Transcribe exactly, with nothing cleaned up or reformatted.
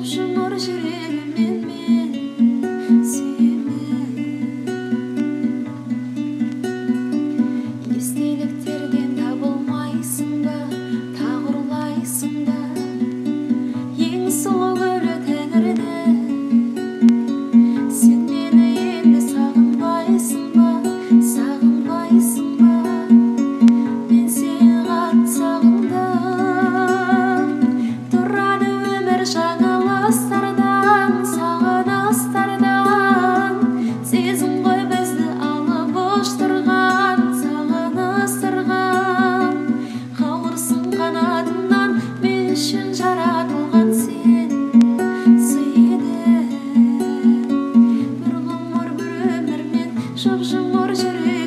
Жұп-жұмыр жүрегіммен мен сені естеліктерден табылмайсың ба, тағы ұрлайсың ба ең сұлу гүлі тәңірді. Сен мені енді сағынбайсың ба, сағынбайсың ба, мен сені қатты сағындым. Тұрады өмір жаңалыстардан, сағыныстардан. Сезім ғой бізді алып ұштырған, сағыныстырған. Қалырсың қанатымнан, мен үшін жаратылған сен сый едің. Бір ғұмыр бір өмір мен жұп-жұмыр жүрегіммен